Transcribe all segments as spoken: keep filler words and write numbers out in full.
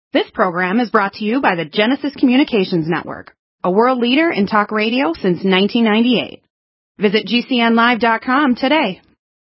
This program is brought to you by the Genesis Communications Network, a world leader in talk radio since nineteen ninety-eight. Visit G C N live dot com today.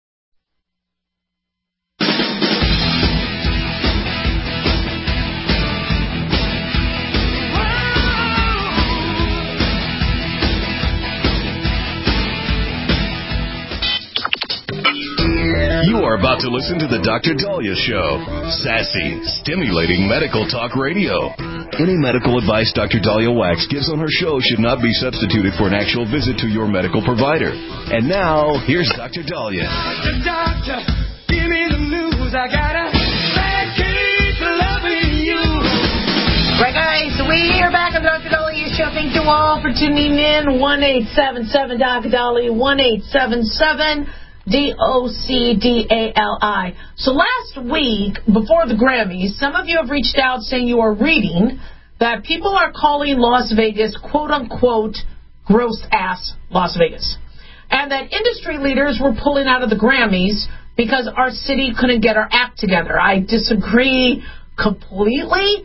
You are about to listen to the Doctor Dahlia Show. Sassy, stimulating medical talk radio. Any medical advice Doctor Dahlia Wax gives on her show should not be substituted for an actual visit to your medical provider. And now, here's Doctor Dahlia. Doctor, doctor, give me the news. I got a bad case of loving you. Right, guys, we are back on Doctor Dahlia Show. Thank you all for tuning in. one eight seven seven Doctor Dahlia, one eight seven seven D O C D A L I. So last week, before the Grammys, some of you have reached out saying you are reading that people are calling Las Vegas, quote-unquote, gross-ass Las Vegas. And that industry leaders were pulling out of the Grammys because our city couldn't get our act together. I disagree completely.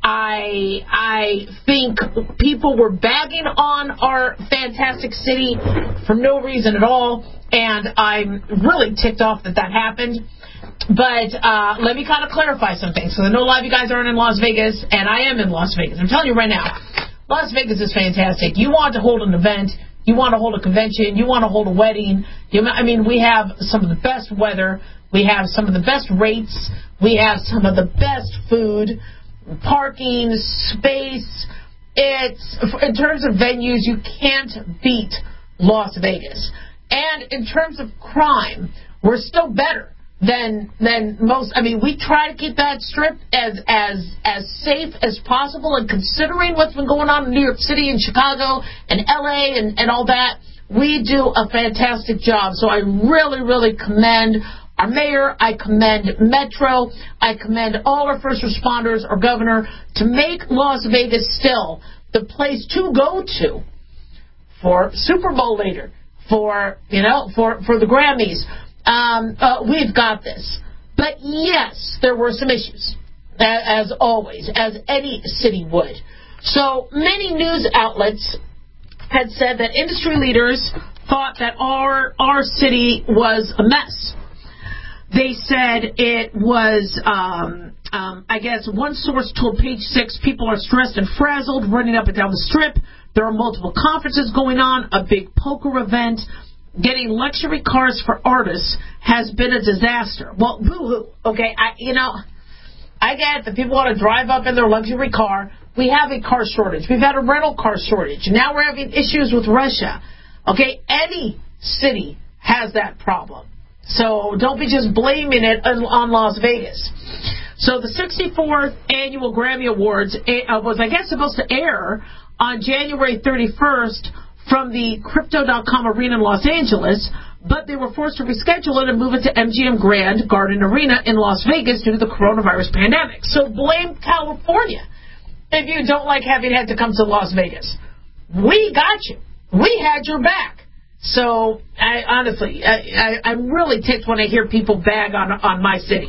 I I think people were bagging on our fantastic city for no reason at all, and I'm really ticked off that that happened. But uh, let me kind of clarify some things, because I know a lot of you guys aren't in Las Vegas, and I am in Las Vegas. I'm telling you right now, Las Vegas is fantastic. You want to hold an event, you want to hold a convention, you want to hold a wedding. You, I mean, we have some of the best weather, we have some of the best rates, we have some of the best food, parking, space. It's, in terms of venues, you can't beat Las Vegas. And in terms of crime, we're still better than than most. I mean, we try to keep that strip as as as safe as possible, and considering what's been going on in New York City and Chicago and L A and, and all that, we do a fantastic job. So I really, really commend our mayor, I commend Metro, I commend all our first responders, our governor, to make Las Vegas still the place to go to for Super Bowl later, for, you know, for, for the Grammys. Um, uh, we've got this. But yes, there were some issues, as always, as any city would. So many news outlets had said that industry leaders thought that our our city was a mess. They said it was, um, um, I guess, one source told Page Six, people are stressed and frazzled, running up and down the strip. There are multiple conferences going on, a big poker event. Getting luxury cars for artists has been a disaster. Well, boo-hoo. Okay, I, you know, I get that people want to drive up in their luxury car. We have a car shortage. We've had a rental car shortage. Now we're having issues with Russia. Okay, any city has that problem. So don't be just blaming it on Las Vegas. So the sixty-fourth Annual Grammy Awards was, I guess, supposed to air on January thirty-first from the Crypto dot com Arena in Los Angeles, but they were forced to reschedule it and move it to M G M Grand Garden Arena in Las Vegas due to the coronavirus pandemic. So blame California if you don't like having had to come to Las Vegas. We got you. We had your back. So, I, honestly, I, I, I'm really ticked when I hear people bag on on my city.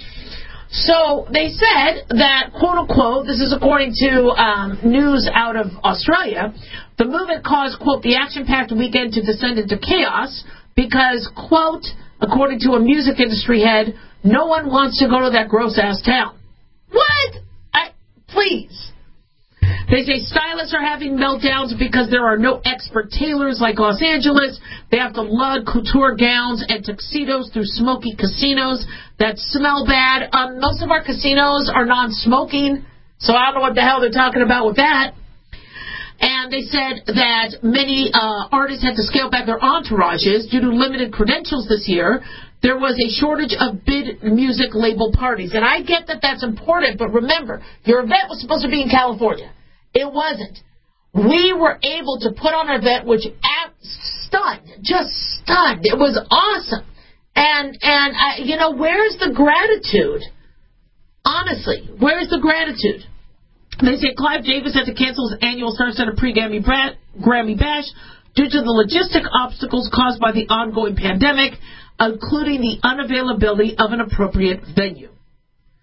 So, they said that, quote-unquote, this is according to um, news out of Australia, the movement caused, quote, the action-packed weekend to descend into chaos because, quote, according to a music industry head, no one wants to go to that gross-ass town. What? I, please. They say stylists are having meltdowns because there are no expert tailors like Los Angeles. They have to lug couture gowns and tuxedos through smoky casinos that smell bad. Um, most of our casinos are non-smoking, so I don't know what the hell they're talking about with that. And they said that many uh, artists had to scale back their entourages due to limited credentials this year. There was a shortage of bid music label parties. And I get that that's important, but remember, your event was supposed to be in California. It wasn't. We were able to put on an event which stunned, just stunned. It was awesome. And, and I, you know, where's the gratitude? Honestly, where's the gratitude? They say Clive Davis had to cancel his annual Star Center pre-Grammy Grammy Bash due to the logistic obstacles caused by the ongoing pandemic, including the unavailability of an appropriate venue.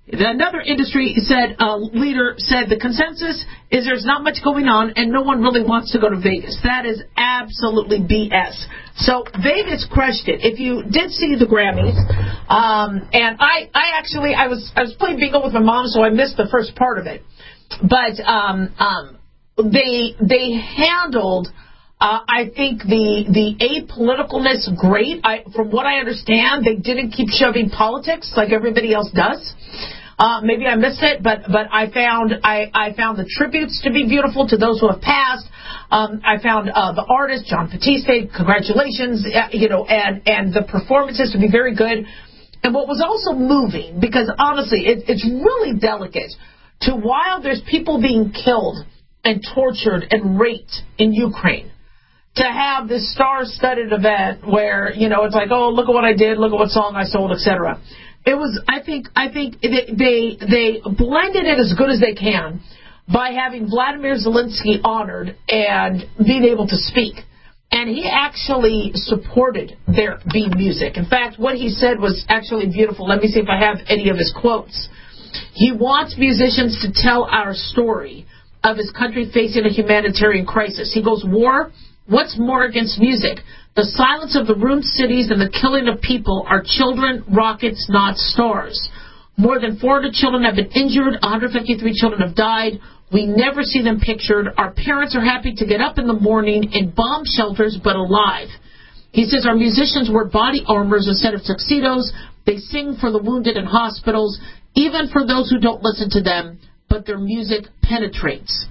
Another industry said uh, leader said the consensus is there's not much going on and no one really wants to go to Vegas. That is absolutely B S. So Vegas crushed it. If you did see the Grammys, um, and I, I actually I was I was playing bingo with my mom, so I missed the first part of it. But um, um, they they handled. Uh, I think the the apoliticalness great. I, from what I understand, they didn't keep shoving politics like everybody else does. Uh, maybe I missed it, but but I found I, I found the tributes to be beautiful to those who have passed. Um, I found uh, the artist John Batiste, congratulations, uh, you know, and and the performances to be very good. And what was also moving, because honestly, it, it's really delicate, to while there's people being killed and tortured and raped in Ukraine, to have this star-studded event where, you know, it's like, oh, look at what I did, look at what song I sold, et cetera. It was, I think, I think they, they they blended it as good as they can by having Vladimir Zelensky honored and being able to speak. And he actually supported their B music. In fact, what he said was actually beautiful. Let me see if I have any of his quotes. He wants musicians to tell our story of his country facing a humanitarian crisis. He goes, war. What's more against music? The silence of the ruined cities and the killing of people are children, rockets, not stars. More than four hundred children have been injured. one hundred fifty-three children have died. We never see them pictured. Our parents are happy to get up in the morning in bomb shelters, but alive. He says our musicians wear body armors instead of tuxedos. They sing for the wounded in hospitals, even for those who don't listen to them, but their music penetrates.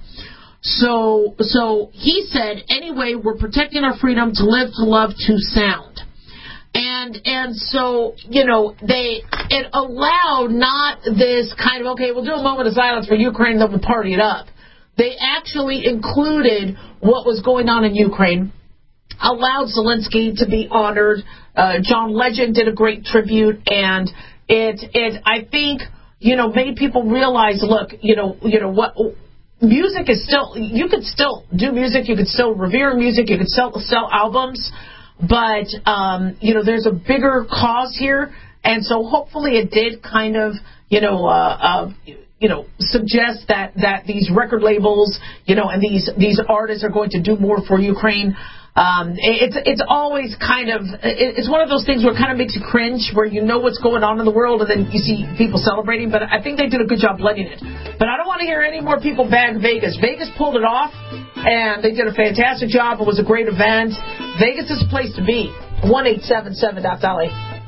So, so he said, anyway, we're protecting our freedom to live, to love, to sound. And, and so, you know, they, it allowed not this kind of, okay, we'll do a moment of silence for Ukraine, then we'll party it up. They actually included what was going on in Ukraine, allowed Zelensky to be honored. Uh, John Legend did a great tribute, and it, it, I think, you know, made people realize, look, you know, you know, what, music is still, you could still do music, you could still revere music, you could sell, sell albums, but, um, you know, there's a bigger cause here, and so hopefully it did kind of, you know, uh, uh, you know, suggest that, that these record labels, you know, and these, these artists are going to do more for Ukraine. Um, it's it's always kind of, it's one of those things where it kind of makes you cringe, where you know what's going on in the world and then you see people celebrating, but I think they did a good job blending it. But I don't want to hear any more people bag Vegas. Vegas pulled it off, and they did a fantastic job. It was a great event. Vegas is a place to be. one eight seven seven Doc Dolly.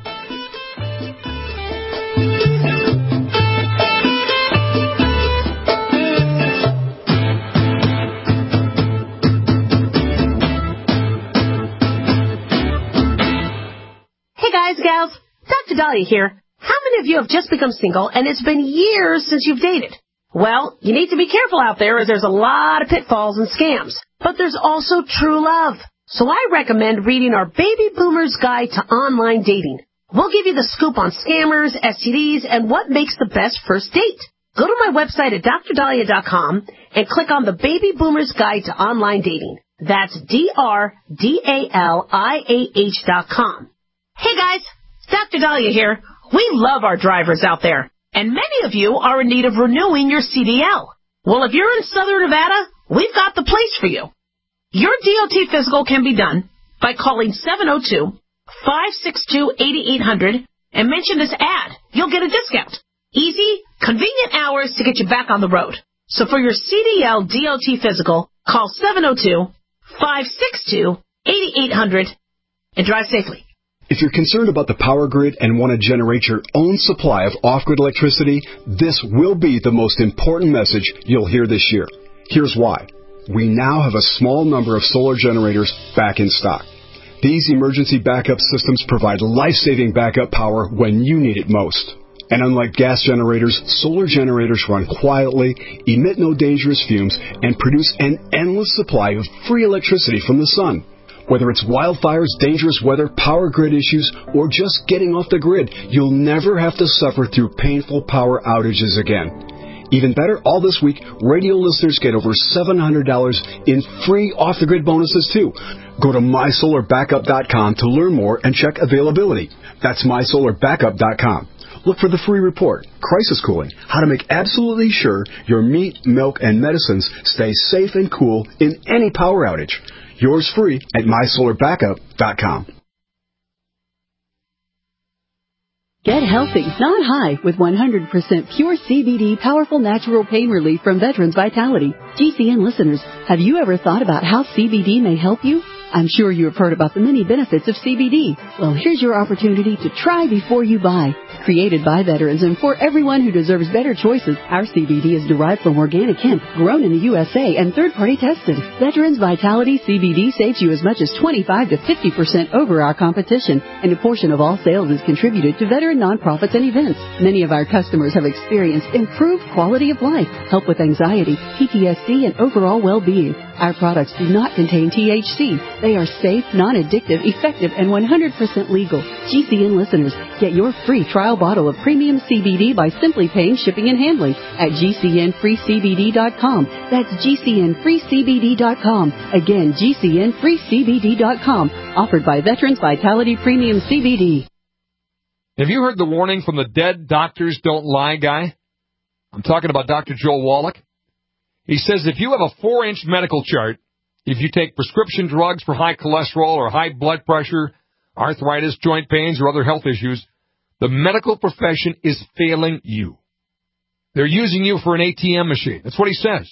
Guys, gals, Doctor Dahlia here. How many of you have just become single and it's been years since you've dated? Well, you need to be careful out there, as there's a lot of pitfalls and scams. But there's also true love. So I recommend reading our Baby Boomer's Guide to Online Dating. We'll give you the scoop on scammers, S T Ds, and what makes the best first date. Go to my website at dr dahlia dot com and click on the Baby Boomer's Guide to Online Dating. That's D R D A L I A H dot com. Hey guys, Doctor Dahlia here. We love our drivers out there, and many of you are in need of renewing your C D L. Well, if you're in Southern Nevada, we've got the place for you. Your D O T physical can be done by calling seven oh two, five six two, eight eight hundred and mention this ad. You'll get a discount. Easy, convenient hours to get you back on the road. So for your C D L D O T physical, call seven oh two, five six two, eight eight hundred and drive safely. If you're concerned about the power grid and want to generate your own supply of off-grid electricity, this will be the most important message you'll hear this year. Here's why. We now have a small number of solar generators back in stock. These emergency backup systems provide life-saving backup power when you need it most. And unlike gas generators, solar generators run quietly, emit no dangerous fumes, and produce an endless supply of free electricity from the sun. Whether it's wildfires, dangerous weather, power grid issues, or just getting off the grid, you'll never have to suffer through painful power outages again. Even better, all this week, radio listeners get over seven hundred dollars in free off-the-grid bonuses, too. Go to my solar backup dot com to learn more and check availability. That's my solar backup dot com. Look for the free report, Crisis Cooling, how to make absolutely sure your meat, milk, and medicines stay safe and cool in any power outage. Yours free at my solar backup dot com. Get healthy, not high, with one hundred percent pure C B D powerful natural pain relief from Veterans Vitality. G C N listeners, have you ever thought about how C B D may help you? I'm sure you have heard about the many benefits of C B D. Well, here's your opportunity to try before you buy. Created by veterans and for everyone who deserves better choices, our C B D is derived from organic hemp, grown in the U S A and third-party tested. Veterans Vitality C B D saves you as much as twenty-five to fifty percent over our competition, and a portion of all sales is contributed to veteran nonprofits and events. Many of our customers have experienced improved quality of life, help with anxiety, P T S D, and overall well-being. Our products do not contain T H C. They are safe, non-addictive, effective, and one hundred percent legal. G C N listeners, get your free trial bottle of premium C B D by simply paying shipping and handling at G C N free C B D dot com. That's G C N free C B D dot com. Again, G C N free C B D dot com. Offered by Veterans Vitality Premium C B D. Have you heard the warning from the dead doctors don't lie guy? I'm talking about Doctor Joel Wallach. He says if you have a four-inch medical chart, if you take prescription drugs for high cholesterol or high blood pressure, arthritis, joint pains, or other health issues, the medical profession is failing you. They're using you for an A T M machine. That's what he says.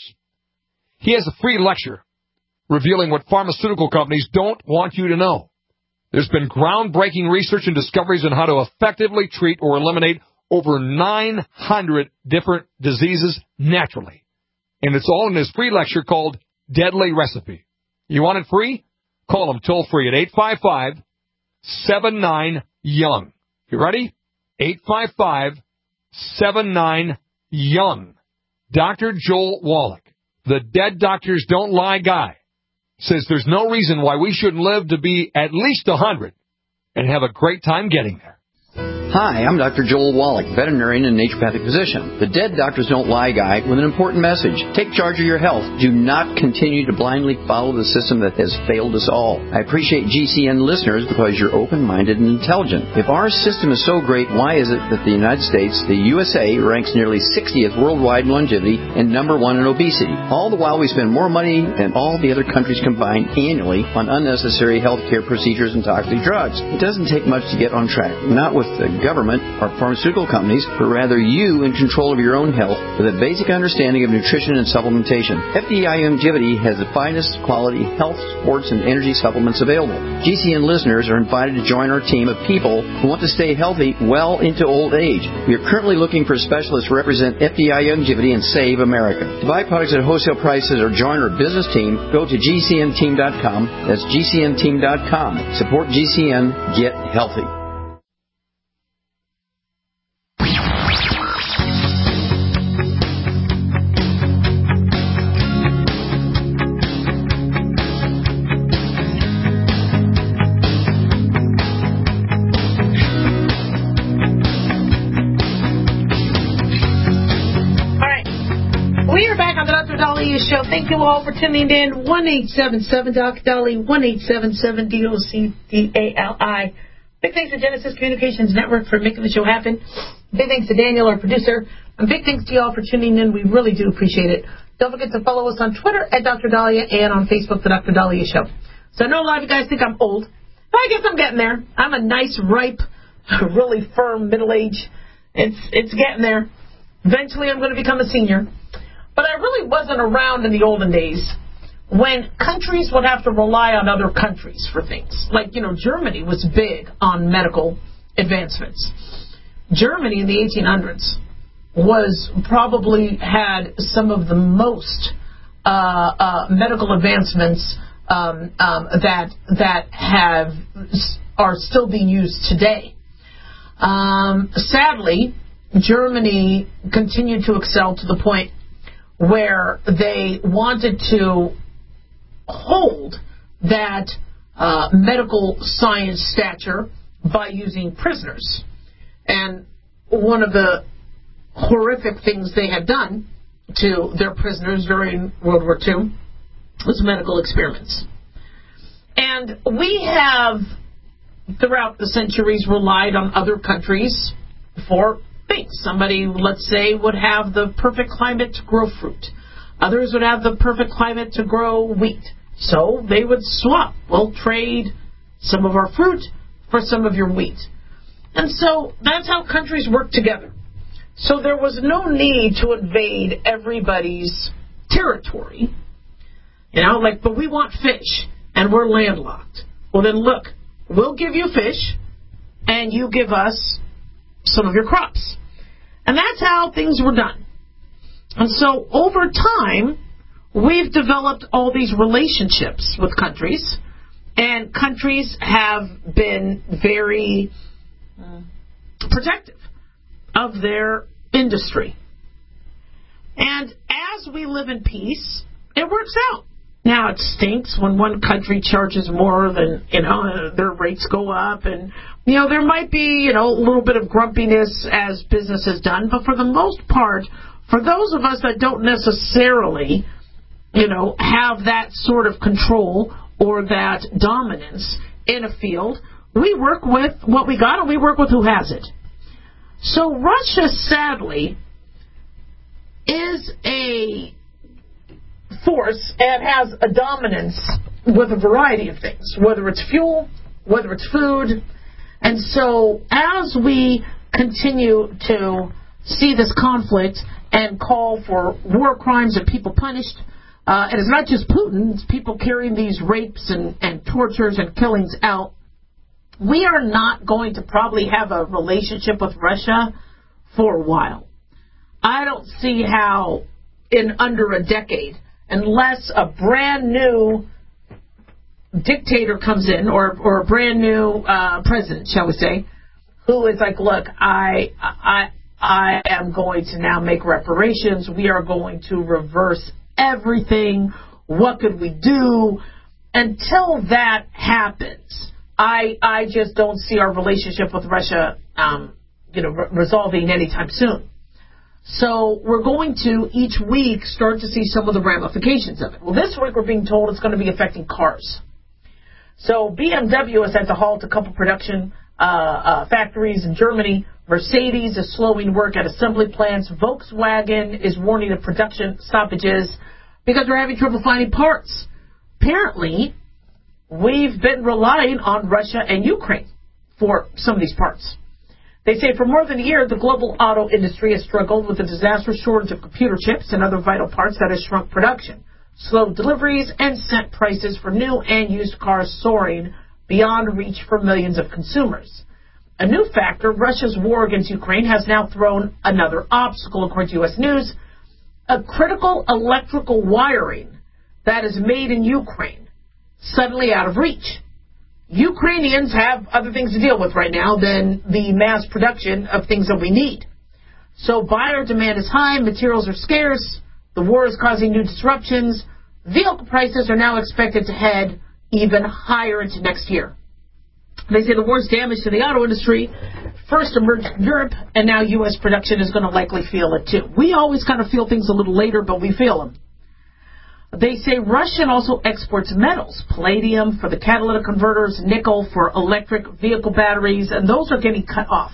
He has a free lecture revealing what pharmaceutical companies don't want you to know. There's been groundbreaking research and discoveries on how to effectively treat or eliminate over nine hundred different diseases naturally. And it's all in his free lecture called Deadly Recipe. You want it free? Call him toll free at eight five five, seven nine, young. You ready? eight five five, seven nine, young. Doctor Joel Wallach, the dead doctors don't lie guy, says there's no reason why we shouldn't live to be at least one hundred and have a great time getting there. Hi, I'm Doctor Joel Wallach, veterinarian and naturopathic physician, the Dead Doctors Don't Lie guy with an important message. Take charge of your health. Do not continue to blindly follow the system that has failed us all. I appreciate G C N listeners because you're open-minded and intelligent. If our system is so great, why is it that the United States, the U S A, ranks nearly sixtieth worldwide in longevity and number one in obesity? All the while we spend more money than all the other countries combined annually on unnecessary health care procedures and toxic drugs. It doesn't take much to get on track. Not with the government or pharmaceutical companies, but rather you in control of your own health with a basic understanding of nutrition and supplementation. F D I Longevity has the finest quality health, sports, and energy supplements available. G C N listeners are invited to join our team of people who want to stay healthy well into old age. We are currently looking for specialists to represent F D I Longevity and Save America. To buy products at wholesale prices or join our business team, go to G C N team dot com. That's G C N team dot com. Support G C N. Get healthy. Show. Thank you all for tuning in. one eight seven seven Doc Dolly, one eight seven seven D O C D A L I. Big thanks to Genesis Communications Network for making the show happen. Big thanks to Daniel, our producer. And big thanks to you all for tuning in. We really do appreciate it. Don't forget to follow us on Twitter at Doctor Dahlia and on Facebook, The Doctor Dahlia Show. So I know a lot of you guys think I'm old, but I guess I'm getting there. I'm a nice, ripe, really firm middle age. It's, it's getting there. Eventually I'm going to become a senior. But I really wasn't around in the olden days when countries would have to rely on other countries for things. Like, you know, Germany was big on medical advancements. Germany in the eighteen hundreds was probably had some of the most uh, uh, medical advancements um, um, that that have are still being used today. Um, sadly, Germany continued to excel to the point where they wanted to hold that uh, medical science stature by using prisoners. And one of the horrific things they had done to their prisoners during World War Two was medical experiments. And we have, throughout the centuries, relied on other countries for things. Somebody, let's say, would have the perfect climate to grow fruit. Others would have the perfect climate to grow wheat. So they would swap. We'll trade some of our fruit for some of your wheat. And so that's how countries work together. So there was no need to invade everybody's territory. You know, like, but we want fish, and we're landlocked. Well, then look, we'll give you fish, and you give us some of your crops. And that's how things were done. And so over time, we've developed all these relationships with countries, and countries have been very uh, protective of their industry. And as we live in peace, it works out. Now, it stinks when one country charges more than, you know, their rates go up. And, you know, there might be, you know, a little bit of grumpiness as business is done. But for the most part, for those of us that don't necessarily, you know, have that sort of control or that dominance in a field, we work with what we got and we work with who has it. So Russia, sadly, is a force and has a dominance with a variety of things, whether it's fuel, whether it's food. And so as we continue to see this conflict and call for war crimes and people punished, uh, and it's not just Putin, it's people carrying these rapes and, and tortures and killings out, we are not going to probably have a relationship with Russia for a while. I don't see how in under a decade, unless a brand new dictator comes in, or or a brand new uh, president, shall we say, who is like, look, I I I am going to now make reparations. We are going to reverse everything. What could we do? Until that happens, I I just don't see our relationship with Russia, um, you know, re- resolving anytime soon. So we're going to, each week, start to see some of the ramifications of it. Well, this week we're being told it's going to be affecting cars. So B M W has had to halt a couple production uh, uh, factories in Germany. Mercedes is slowing work at assembly plants. Volkswagen is warning of production stoppages because they're having trouble finding parts. Apparently, we've been relying on Russia and Ukraine for some of these parts. They say for more than a year, the global auto industry has struggled with a disastrous shortage of computer chips and other vital parts that has shrunk production, slowed deliveries, and sent prices for new and used cars soaring beyond reach for millions of consumers. A new factor, Russia's war against Ukraine, has now thrown another obstacle, according to U S News. A critical electrical wiring that is made in Ukraine suddenly out of reach. Ukrainians have other things to deal with right now than the mass production of things that we need. So buyer demand is high, materials are scarce, the war is causing new disruptions, vehicle prices are now expected to head even higher into next year. They say the war's damage to the auto industry first emerged in Europe, and now U S production is going to likely feel it too. We always kind of feel things a little later, but we feel them. They say Russia also exports metals, palladium for the catalytic converters, nickel for electric vehicle batteries, and those are getting cut off.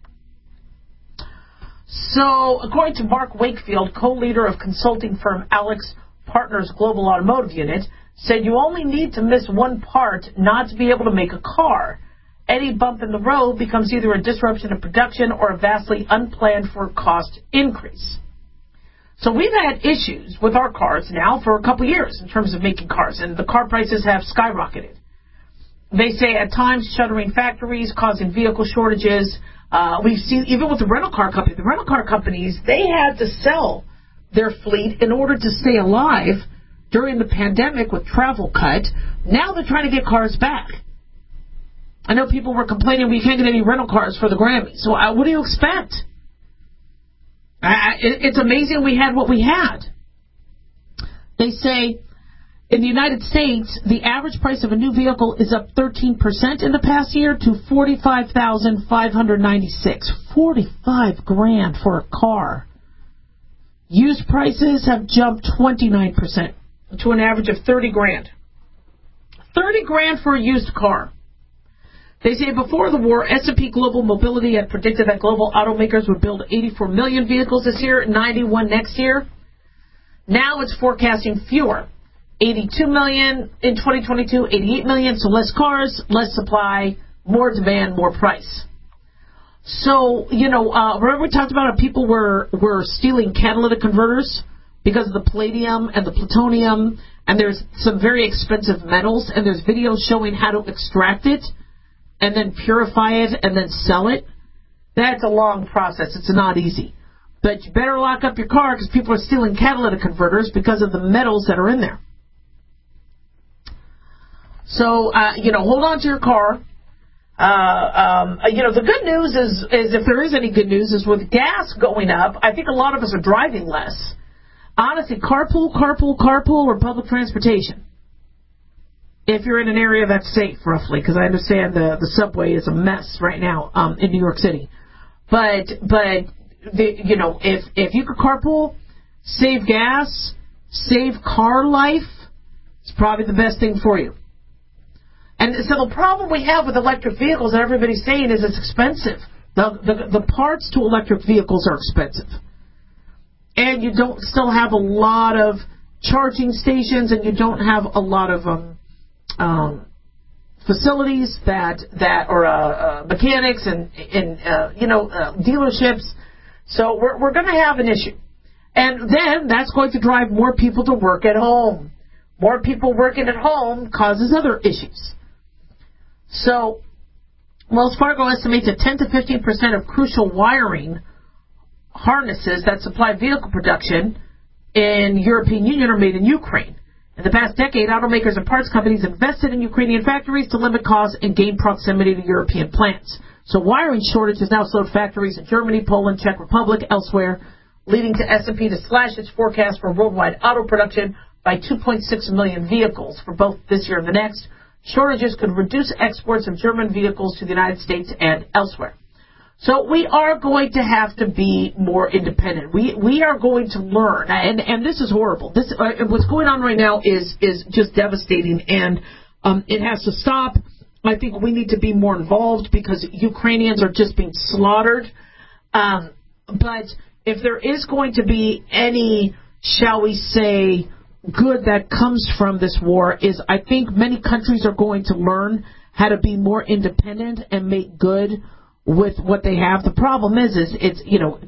So, according to Mark Wakefield, co-leader of consulting firm Alex Partners Global Automotive Unit, said you only need to miss one part not to be able to make a car. Any bump in the road becomes either a disruption of production or a vastly unplanned for cost increase. So we've had issues with our cars now for a couple years in terms of making cars, and the car prices have skyrocketed. They say at times shuttering factories, causing vehicle shortages. Uh, we've seen, even with the rental car company, the rental car companies, they had to sell their fleet in order to stay alive during the pandemic with travel cut. Now they're trying to get cars back. I know people were complaining we can't get any rental cars for the Grammys. So uh, what do you expect? Uh, it, it's amazing we had what we had. They say in the United States, the average price of a new vehicle is up thirteen percent in the past year to forty-five thousand five hundred ninety-six dollars. forty-five grand for a car. Used prices have jumped twenty-nine percent to an average of thirty grand. thirty grand for a used car. They say before the war, S and P Global Mobility had predicted that global automakers would build eighty-four million vehicles this year, ninety-one next year. Now it's forecasting fewer. eighty-two million in twenty twenty-two, eighty-eight million, so less cars, less supply, more demand, more price. So, you know, uh, remember we talked about how people were, were stealing catalytic converters because of the palladium and the plutonium, and there's some very expensive metals, and there's videos showing how to extract it and then purify it and then sell it. That's a long process. It's not easy. But you better lock up your car because people are stealing catalytic converters because of the metals that are in there. So, uh, you know, hold on to your car. Uh, um, you know, the good news is, is, if there is any good news, is with gas going up, I think a lot of us are driving less. Honestly, carpool, carpool, carpool, or public transportation. If you're in an area that's safe, roughly, because I understand the, the subway is a mess right now um, in New York City. But, but the, you know, if, if you could carpool, save gas, save car life, it's probably the best thing for you. And so the problem we have with electric vehicles, that everybody's saying, is it's expensive. The, the, the parts to electric vehicles are expensive. And you don't still have a lot of charging stations, and you don't have a lot of um, um, facilities that that or uh, uh, mechanics and and uh, you know uh, dealerships. So we're we're going to have an issue, and then that's going to drive more people to work at home. More people working at home causes other issues. So Wells Fargo estimates that ten to fifteen percent of crucial wiring harnesses that supply vehicle production in European Union are made in Ukraine. In the past decade, automakers and parts companies invested in Ukrainian factories to limit costs and gain proximity to European plants. So wiring shortage has now slowed factories in Germany, Poland, Czech Republic, elsewhere, leading to S and P to slash its forecast for worldwide auto production by two point six million vehicles for both this year and the next. Shortages could reduce exports of German vehicles to the United States and elsewhere. So we are going to have to be more independent. We we are going to learn, and and this is horrible. This uh, what's going on right now is is just devastating, and um, it has to stop. I think we need to be more involved because Ukrainians are just being slaughtered. Um, but if there is going to be any, shall we say, good that comes from this war, is I think many countries are going to learn how to be more independent and make good with what they have. The problem is, is it's, you know,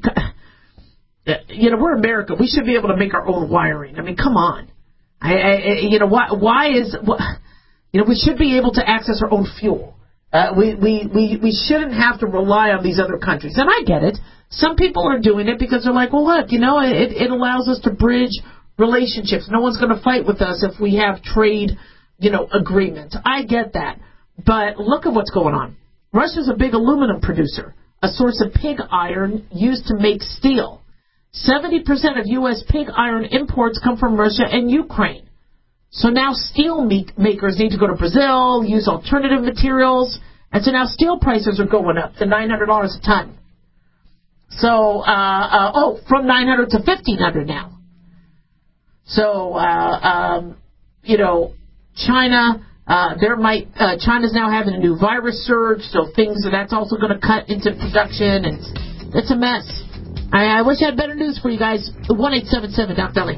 you know, we're America. We should be able to make our own wiring. I mean, come on. I, I you know, why, why is, you know, we should be able to access our own fuel. Uh, we, we, we, we shouldn't have to rely on these other countries. And I get it. Some people are doing it because they're like, well, look, you know, it, it allows us to bridge relationships. No one's going to fight with us if we have trade, you know, agreements. I get that. But look at what's going on. Russia's a big aluminum producer, a source of pig iron used to make steel. seventy percent of U S pig iron imports come from Russia and Ukraine. So now steel makers need to go to Brazil, use alternative materials, and so now steel prices are going up to nine hundred dollars a ton. So, uh, uh, oh, from nine hundred dollars to fifteen hundred dollars now. So, uh, um, you know, China... Uh, there might, uh, China's now having a new virus surge, so things, that's also going to cut into production, and it's a mess. I, I wish I had better news for you guys. one eight seven seven Doc Deli.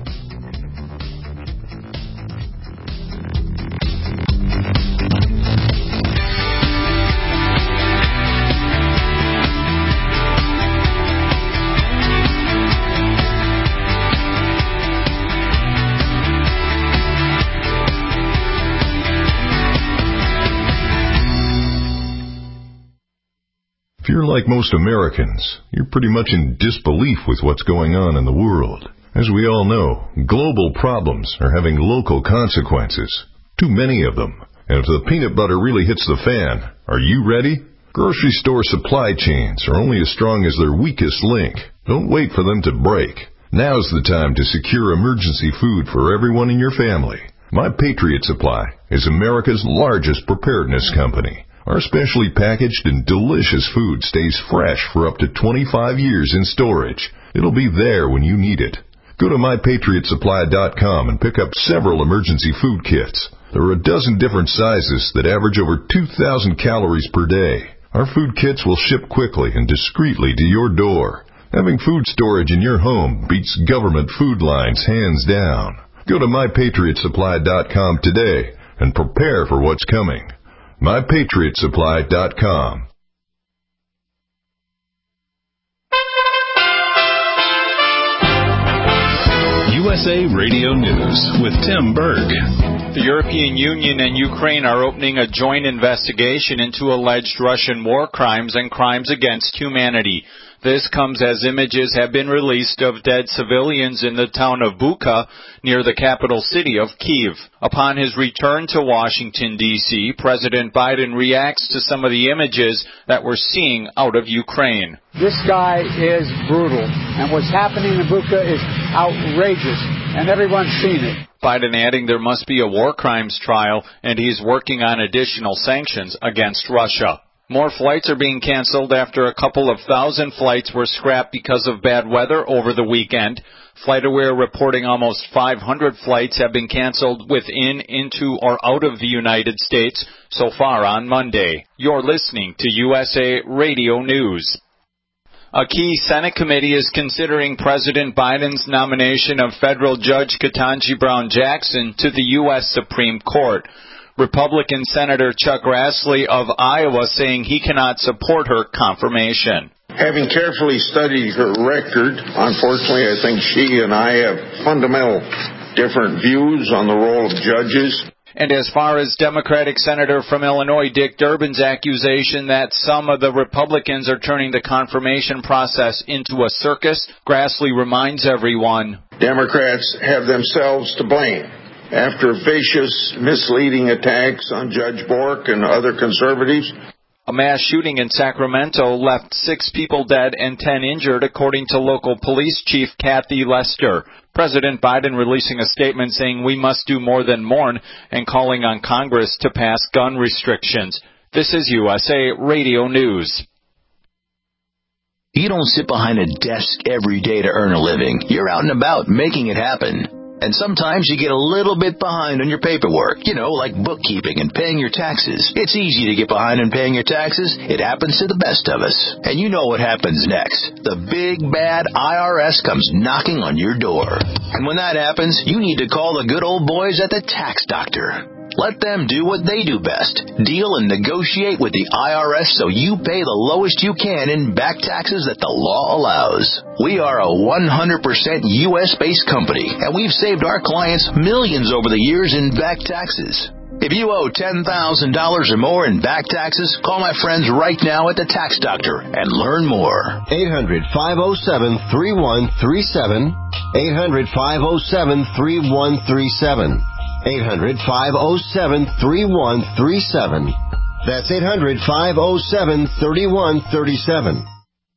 If you're like most Americans, you're pretty much in disbelief with what's going on in the world. As we all know, global problems are having local consequences. Too many of them. And if the peanut butter really hits the fan, are you ready? Grocery store supply chains are only as strong as their weakest link. Don't wait for them to break. Now's the time to secure emergency food for everyone in your family. My Patriot Supply is America's largest preparedness company. Our specially packaged and delicious food stays fresh for up to twenty-five years in storage. It'll be there when you need it. Go to my patriot supply dot com and pick up several emergency food kits. There are a dozen different sizes that average over two thousand calories per day. Our food kits will ship quickly and discreetly to your door. Having food storage in your home beats government food lines hands down. Go to my patriot supply dot com today and prepare for what's coming. my patriot supply dot com. U S A Radio News with Tim Berg. The European Union and Ukraine are opening a joint investigation into alleged Russian war crimes and crimes against humanity. This comes as images have been released of dead civilians in the town of Bucha, near the capital city of Kyiv. Upon his return to Washington, D C, President Biden reacts to some of the images that we're seeing out of Ukraine. This guy is brutal, and what's happening in Bucha is outrageous, and everyone's seen it. Biden adding there must be a war crimes trial, and he's working on additional sanctions against Russia. More flights are being canceled after a couple of thousand flights were scrapped because of bad weather over the weekend. FlightAware reporting almost five hundred flights have been canceled within, into, or out of the United States so far on Monday. You're listening to U S A Radio News. A key Senate committee is considering President Biden's nomination of federal Judge Ketanji Brown Jackson to the U S Supreme Court. Republican Senator Chuck Grassley of Iowa saying he cannot support her confirmation. Having carefully studied her record, unfortunately, I think she and I have fundamental different views on the role of judges. And as far as Democratic Senator from Illinois Dick Durbin's accusation that some of the Republicans are turning the confirmation process into a circus, Grassley reminds everyone, Democrats have themselves to blame. After vicious, misleading attacks on Judge Bork and other conservatives. A mass shooting in Sacramento left six people dead and ten injured, according to local police chief Kathy Lester. President Biden releasing a statement saying we must do more than mourn and calling on Congress to pass gun restrictions. This is U S A Radio News. You don't sit behind a desk every day to earn a living. You're out and about making it happen. And sometimes you get a little bit behind on your paperwork, you know, like bookkeeping and paying your taxes. It's easy to get behind on paying your taxes. It happens to the best of us. And you know what happens next. The big, bad I R S comes knocking on your door. And when that happens, you need to call the good old boys at the Tax Doctor. Let them do what they do best. Deal and negotiate with the I R S so you pay the lowest you can in back taxes that the law allows. We are a one hundred percent U S-based company, and we've saved our clients millions over the years in back taxes. If you owe ten thousand dollars or more in back taxes, call my friends right now at the Tax Doctor and learn more. eight hundred, five oh seven, three one three seven. eight hundred, five oh seven, three one three seven. eight hundred, five oh seven, three one three seven. That's eight hundred, five oh seven, three one three seven.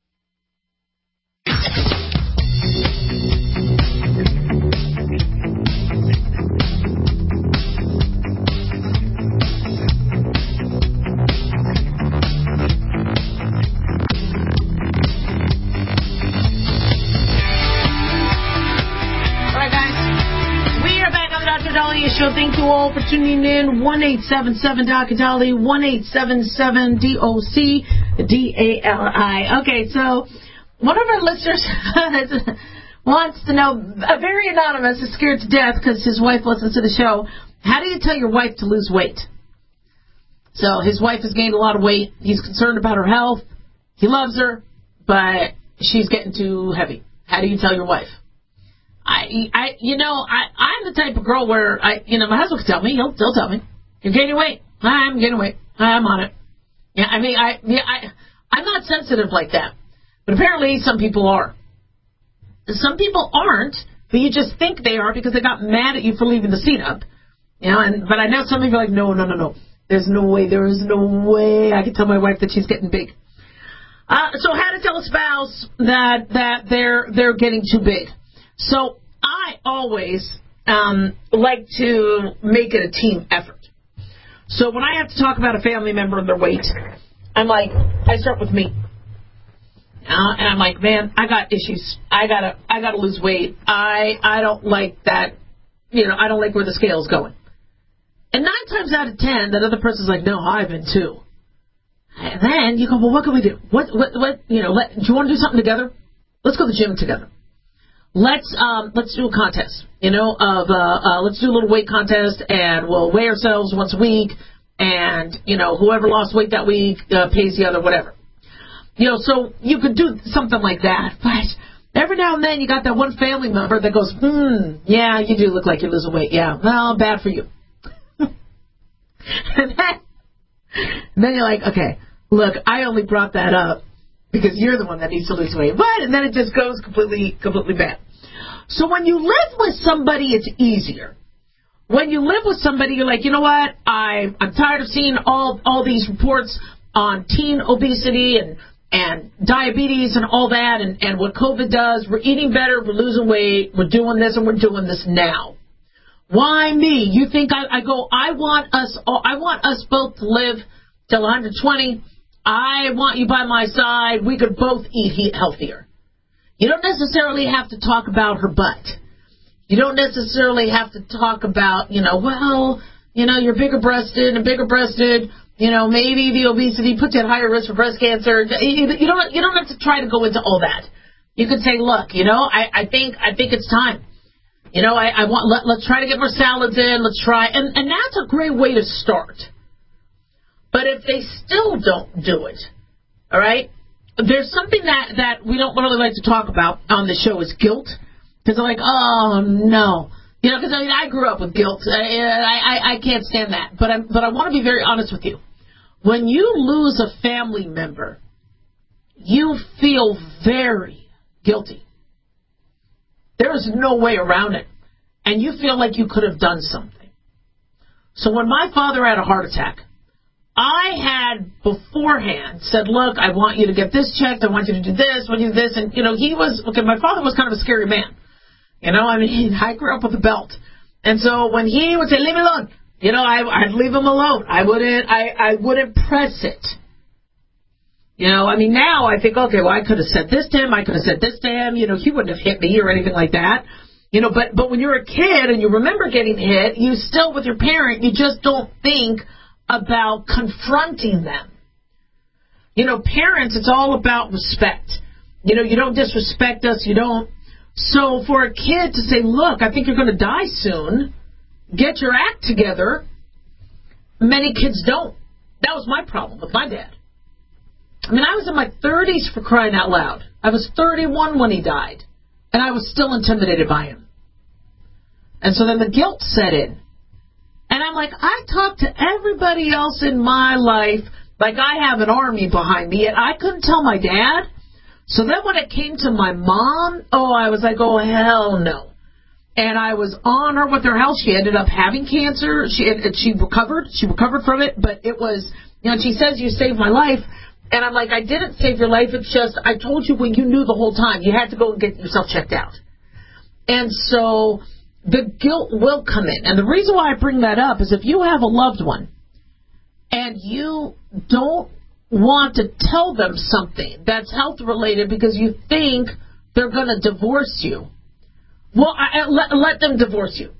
Show. Thank you all for tuning in. one eight seven seven Doctor Dolly, one eight seven seven D O C D A L I. Okay, so one of our listeners wants to know, a very anonymous, is scared to death because his wife listens to the show. How do you tell your wife to lose weight? So his wife has gained a lot of weight. He's concerned about her health. He loves her, but she's getting too heavy. How do you tell your wife? I, I, you know, I, I'm the type of girl where I, you know, my husband can tell me, he'll, he'll tell me, you're gaining weight. I'm gaining weight. I'm on it. Yeah, I mean, I, yeah, I, I'm not sensitive like that, but apparently some people are. Some people aren't, but you just think they are because they got mad at you for leaving the seat up. You know, and but I know some people are like, no, no, no, no. There's no way. There is no way I can tell my wife that she's getting big. Uh, so how to tell a spouse that that they're they're getting too big. So I always um, like to make it a team effort. So when I have to talk about a family member and their weight, I'm like, I start with me. Uh, and I'm like, man, I got issues. I gotta, I gotta lose weight. I, I don't like that. You know, I don't like where the scale's going. And nine times out of ten, that other person's like, no, I've been too. And then you go, well, what can we do? What, what, what, you know, let, do you want to do something together? Let's go to the gym together. Let's, um, let's do a contest, you know, of, uh, uh, let's do a little weight contest, and we'll weigh ourselves once a week, and, you know, whoever lost weight that week, uh, pays the other, whatever. You know, so you could do something like that, but every now and then you got that one family member that goes, hmm, yeah, you do look like you're losing weight, yeah, well, bad for you. and, then, and then you're like, okay, look, I only brought that up because you're the one that needs to lose weight. But, and then it just goes completely, completely bad. So when you live with somebody, it's easier. When you live with somebody, you're like, you know what, I, I'm tired of seeing all, all these reports on teen obesity and, and diabetes and all that, and, and what COVID does. We're eating better, we're losing weight, we're doing this, and we're doing this now. Why me? You think I, I go, I want us all, I want us both to live till one hundred twenty. I want you by my side. We could both eat healthier. You don't necessarily have to talk about her butt. You don't necessarily have to talk about, you know, well, you know, you're bigger breasted and bigger breasted. You know, maybe the obesity puts you at higher risk for breast cancer. You, you don't, you don't have to try to go into all that. You could say, look, you know, I, I think, I think it's time. You know, I, I want, let, let's try to get more salads in. Let's try, and, and that's a great way to start. But if they still don't do it, all right, there's something that, that we don't really like to talk about on the show is guilt. Because they're like, oh, no. You know, because I mean, I grew up with guilt. I, I, I can't stand that. But, I'm, but I want to be very honest with you. When you lose a family member, you feel very guilty. There is no way around it. And you feel like you could have done something. So when my father had a heart attack, I had beforehand said, look, I want you to get this checked. I want you to do this, I want you to do this. And, you know, he was, okay, my father was kind of a scary man. You know, I mean, I grew up with a belt. And so when he would say, leave me alone, you know, I, I'd leave him alone. I wouldn't, I, I wouldn't press it. You know, I mean, now I think, okay, well, I could have said this to him. I could have said this to him. You know, he wouldn't have hit me or anything like that. You know, but, but when you're a kid and you remember getting hit, you still, with your parent, you just don't think about confronting them. You know, parents, it's all about respect. You know, you don't disrespect us. You don't. So for a kid to say, look, I think you're going to die soon, get your act together, many kids don't. That was my problem with my dad. I mean, I was in my thirties, for crying out loud. I was thirty-one when he died, and I was still intimidated by him. And so then the guilt set in. And I'm like, I talk to everybody else in my life like I have an army behind me, and I couldn't tell my dad. So then when it came to my mom, oh, I was like, oh, hell no. And I was on her with her health. She ended up having cancer. She she recovered. She recovered from it, but it was, you know, she says, you saved my life. And I'm like, I didn't save your life. It's just, I told you when you knew the whole time. You had to go and get yourself checked out. And so the guilt will come in. And the reason why I bring that up is if you have a loved one and you don't want to tell them something that's health related because you think they're going to divorce you, well, I, I, let, let them divorce you.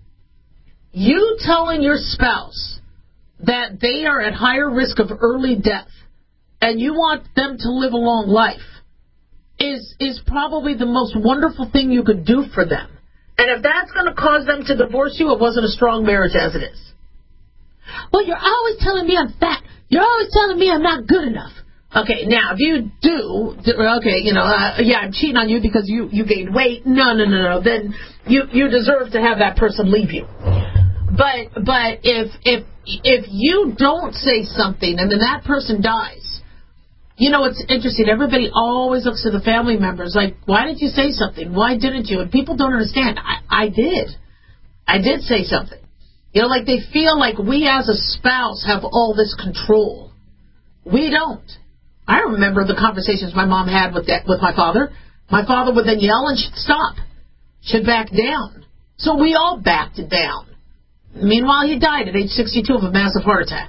You telling your spouse that they are at higher risk of early death and you want them to live a long life is is probably the most wonderful thing you could do for them. And if that's going to cause them to divorce you, it wasn't a strong marriage as it is. Well, you're always telling me I'm fat. You're always telling me I'm not good enough. Okay, now, if you do, okay, you know, uh, yeah, I'm cheating on you because you, you gained weight. No, no, no, no. Then you, you deserve to have that person leave you. But but if if if you don't say something and then that person dies, you know, it's interesting. Everybody always looks to the family members like, why did you say something? Why didn't you? And people don't understand. I, I did. I did say something. You know, like they feel like we as a spouse have all this control. We don't. I remember the conversations my mom had with that, with my father. My father would then yell and she'd stop. She'd back down. So we all backed down. Meanwhile, he died at age sixty-two of a massive heart attack.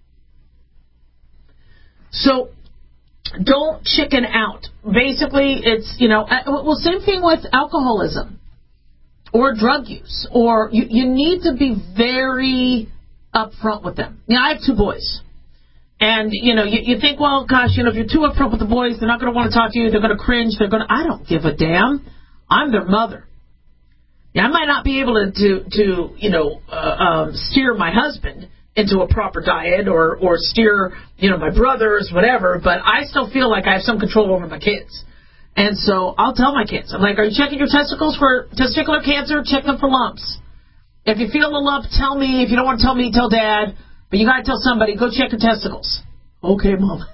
So don't chicken out. Basically, it's, you know, well, same thing with alcoholism or drug use. Or you, you need to be very up front with them. You know, I have two boys. And, you know, you, you think, well, gosh, you know, if you're too up front with the boys, they're not going to want to talk to you. They're going to cringe. They're going to, I don't give a damn. I'm their mother. Yeah, I might not be able to, to, to you know, uh, um, steer my husband into a proper diet or, or steer, you know, my brothers, whatever, but I still feel like I have some control over my kids. And so I'll tell my kids, I'm like, are you checking your testicles for testicular cancer? Check them for lumps. If you feel a lump, tell me. If you don't want to tell me, tell Dad. But you got to tell somebody, go check your testicles. Okay, Mom.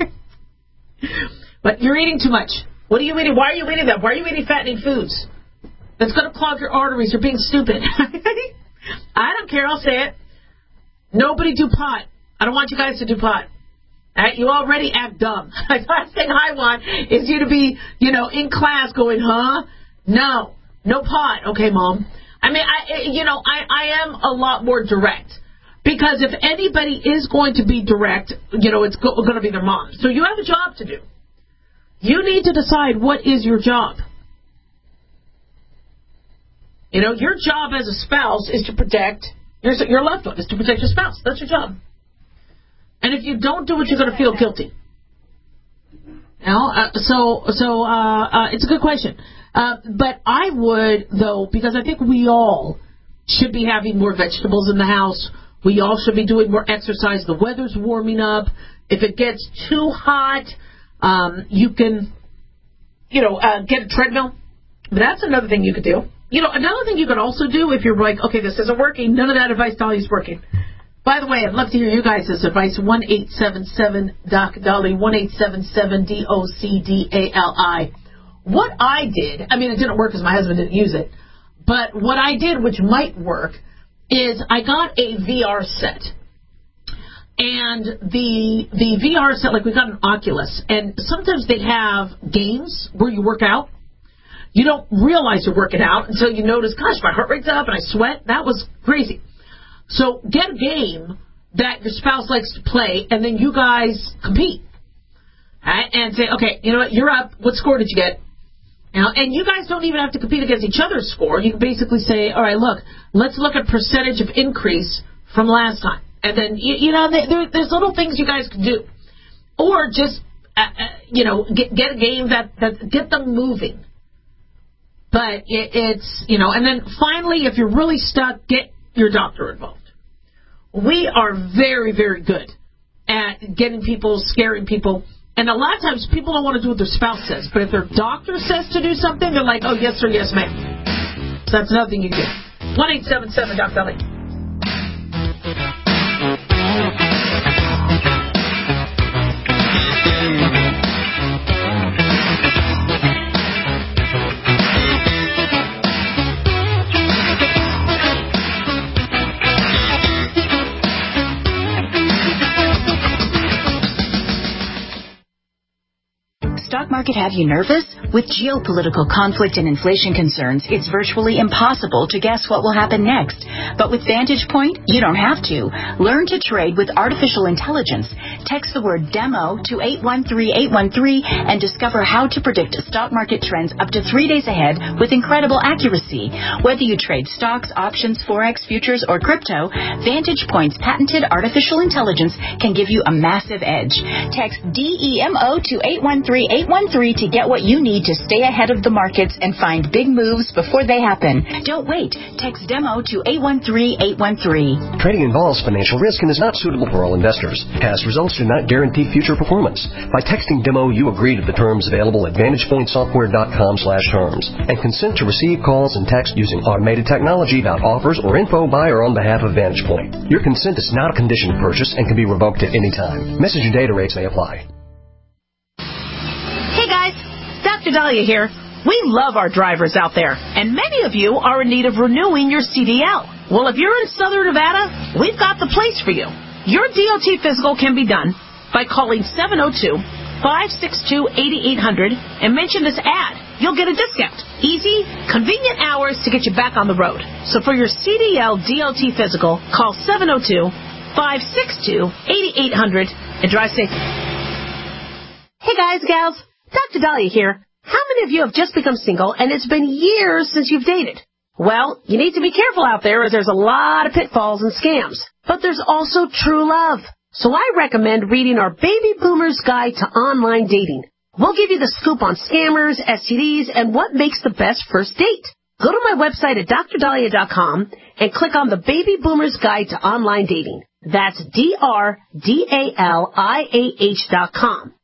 But you're eating too much. What are you eating? Why are you eating that? Why are you eating fattening foods? That's going to clog your arteries. You're being stupid. I don't care. I'll say it. Nobody do pot. I don't want you guys to do pot. Right? You already act dumb. The last thing I want is you to be, you know, in class going, huh? No. No pot. Okay, Mom. I mean, I, you know, I, I am a lot more direct. Because if anybody is going to be direct, you know, it's go- going to be their mom. So you have a job to do. You need to decide what is your job. You know, your job as a spouse is to protect your, your loved one, is to protect your spouse. That's your job. And if you don't do it, you're going to feel guilty. You know, uh, so so uh, uh, it's a good question. Uh, but I would, though, because I think we all should be having more vegetables in the house. We all should be doing more exercise. The weather's warming up. If it gets too hot, um, you can, you know, uh, get a treadmill. But that's another thing you could do. You know, another thing you could also do if you're like, okay, this isn't working, none of that advice, Dolly's working. By the way, I'd love to hear you guys' advice. one eight seven seven D O C Dolly, one eight seven seven D O C D A L I. What I did, I mean, it didn't work because my husband didn't use it, but what I did, which might work, is I got a V R set. And the the V R set, like we got an Oculus, and sometimes they have games where you work out. You don't realize you're working out until you notice, gosh, my heart rate's up and I sweat. That was crazy. So get a game that your spouse likes to play, and then you guys compete. Right? And say, okay, you know what, you're up. What score did you get? You know, and you guys don't even have to compete against each other's score. You can basically say, all right, look, let's look at percentage of increase from last time. And then, you, you know, there, there's little things you guys can do. Or just, uh, uh, you know, get, get a game that, that, get them moving. But it, it's, you know, and then finally, if you're really stuck, get your doctor involved. We are very, very good at getting people, scaring people. And a lot of times people don't want to do what their spouse says. But if their doctor says to do something, they're like, oh, yes, sir, yes, ma'am. So that's another thing you can do. one eight seven seven D O C Dolly. Stock market have you nervous? With geopolitical conflict and inflation concerns, it's virtually impossible to guess what will happen next. But with Vantage Point, you don't have to. Learn to trade with artificial intelligence. Text the word DEMO to eight one three eight one three and discover how to predict stock market trends up to three days ahead with incredible accuracy. Whether you trade stocks, options, forex, futures, or crypto, Vantage Point's patented artificial intelligence can give you a massive edge. Text DEMO to eight one three eight one three to get what you need to stay ahead of the markets and find big moves before they happen. Don't wait. Text DEMO to eight one three eight one three. Trading involves financial risk and is not suitable for all investors. Past results do not guarantee future performance. By texting DEMO, you agree to the terms available at vantage point software dot com slash terms and consent to receive calls and text using automated technology about offers or info by or on behalf of Vantage Point. Your consent is not a condition to purchase and can be revoked at any time. Message and data rates may apply. Hey guys, Doctor Dahlia here. We love our drivers out there, and many of you are in need of renewing your C D L. Well, if you're in Southern Nevada, we've got the place for you. Your D O T physical can be done by calling seven oh two, five six two, eight eight hundred and mention this ad. You'll get a discount. Easy, convenient hours to get you back on the road. So for your C D L D O T physical, call seven oh two, five six two, eight eight hundred and drive safe. Hey guys, gals. Doctor Dahlia here. How many of you have just become single and it's been years since you've dated? Well, you need to be careful out there as there's a lot of pitfalls and scams. But there's also true love. So I recommend reading our Baby Boomer's Guide to Online Dating. We'll give you the scoop on scammers, S T Ds, and what makes the best first date. Go to my website at dr dahlia dot com and click on the Baby Boomer's Guide to Online Dating. That's D R D A L I A H dot com.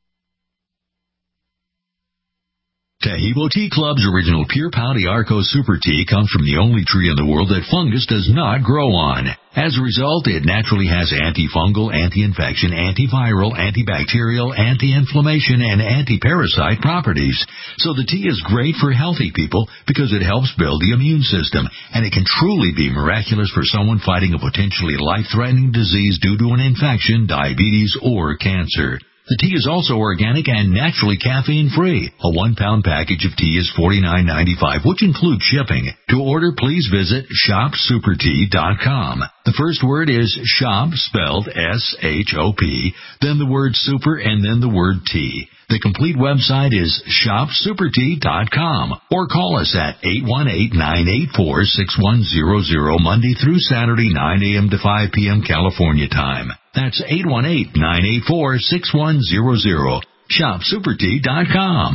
Taheebo Tea Club's original Pure Pau Arco Super Tea comes from the only tree in the world that fungus does not grow on. As a result, it naturally has antifungal, anti-infection, antiviral, antibacterial, anti-inflammation, and anti-parasite properties. So the tea is great for healthy people because it helps build the immune system, and it can truly be miraculous for someone fighting a potentially life-threatening disease due to an infection, diabetes, or cancer. The tea is also organic and naturally caffeine-free. A one-pound package of tea is forty-nine ninety-five, which includes shipping. To order, please visit shop super tea dot com. The first word is shop, spelled S H O P, then the word super, and then the word tea. The complete website is shop super tea dot com, or call us at eight one eight, nine eight four, six one zero zero Monday through Saturday, nine a.m. to five p.m. California time. That's eight one eight, nine eight four, six one zero zero. shop super tea dot com.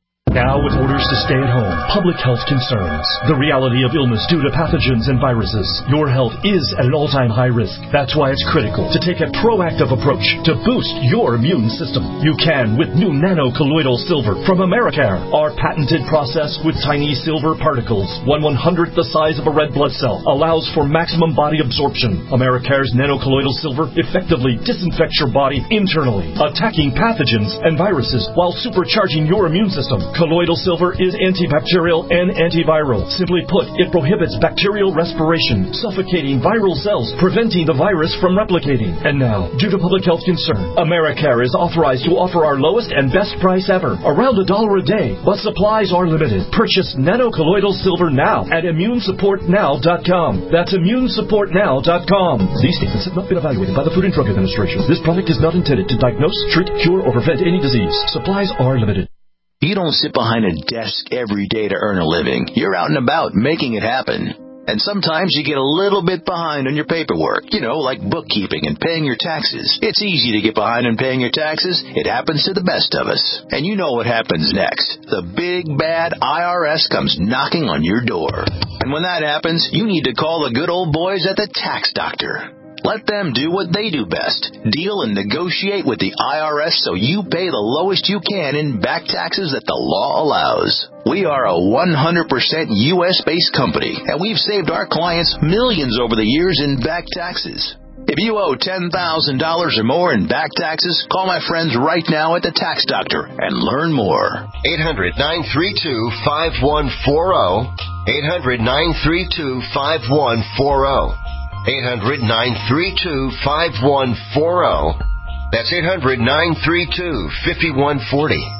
Now with orders to stay at home, public health concerns, the reality of illness due to pathogens and viruses, your health is at an all-time high risk. That's why it's critical to take a proactive approach to boost your immune system. You can with new nano-colloidal silver from Americare. Our patented process with tiny silver particles, one one-hundredth the size of a red blood cell, allows for maximum body absorption. Americare's nano-colloidal silver effectively disinfects your body internally, attacking pathogens and viruses while supercharging your immune system. Colloidal silver is antibacterial and antiviral. Simply put, it prohibits bacterial respiration, suffocating viral cells, preventing the virus from replicating. And now, due to public health concern, Americare is authorized to offer our lowest and best price ever, around a dollar a day, but supplies are limited. Purchase nano-colloidal silver now at immune support now dot com. That's immune support now dot com. These statements have not been evaluated by the Food and Drug Administration. This product is not intended to diagnose, treat, cure, or prevent any disease. Supplies are limited. You don't sit behind a desk every day to earn a living. You're out and about making it happen. And sometimes you get a little bit behind on your paperwork, you know, like bookkeeping and paying your taxes. It's easy to get behind on paying your taxes. It happens to the best of us. And you know what happens next. The big, bad I R S comes knocking on your door. And when that happens, you need to call the good old boys at the Tax Doctor. Let them do what they do best. Deal and negotiate with the I R S so you pay the lowest you can in back taxes that the law allows. We are a one hundred percent U S-based company, and we've saved our clients millions over the years in back taxes. If you owe ten thousand dollars or more in back taxes, call my friends right now at the Tax Doctor and learn more. eight hundred, nine three two, five one four zero. eight hundred, nine three two, five one four zero. eight hundred, nine three two, five one four zero. That's eight hundred, nine three two, five one four zero.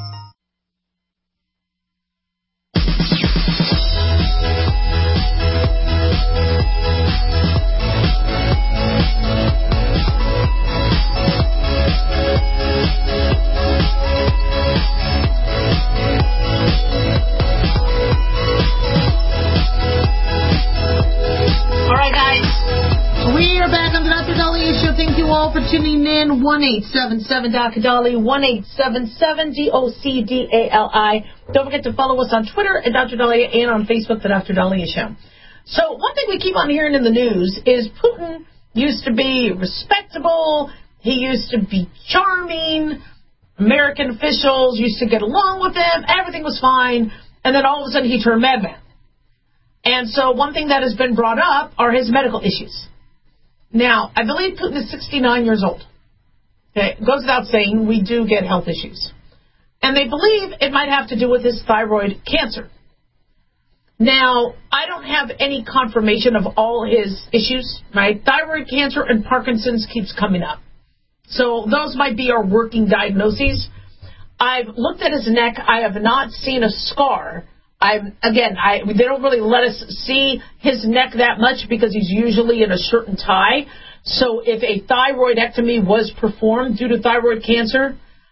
All right, guys. We are back on the Doctor Dahlia Show. Thank you all for tuning in. one eight seven seven D O C Dali, one eight seven seven D O C D A L I. Don't forget to follow us on Twitter at Doctor Dahlia and on Facebook, The Doctor Dahlia Show. So one thing we keep on hearing in the news is Putin used to be respectable. He used to be charming. American officials used to get along with him. Everything was fine. And then all of a sudden he turned madman. And so one thing that has been brought up are his medical issues. Now, I believe Putin is sixty-nine years old. Okay, it goes without saying, we do get health issues. And they believe it might have to do with his thyroid cancer. Now, I don't have any confirmation of all his issues, right? Thyroid cancer and Parkinson's keeps coming up. So those might be our working diagnoses. I've looked at his neck. I have not seen a scar. I'm, again, I, they don't really let us see his neck that much because he's usually in a shirt and tie. So if a thyroidectomy was performed due to thyroid cancer,